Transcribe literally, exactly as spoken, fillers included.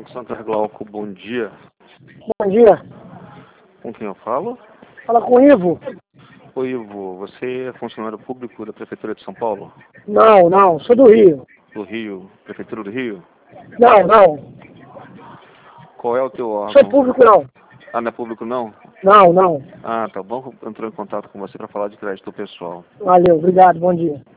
Banco Santander Glauco, bom dia. Bom dia. Com quem eu falo? Fala com o Ivo. Oi, Ivo, você é funcionário público da Prefeitura de São Paulo? Não, não, sou do Rio. Do Rio? Prefeitura do Rio? Não, não. Qual é o teu Sou órgão? público não. Ah, não é público não? Não, não. Ah, tá. O banco entrou em contato com você para falar de crédito pessoal. Valeu, obrigado, bom dia.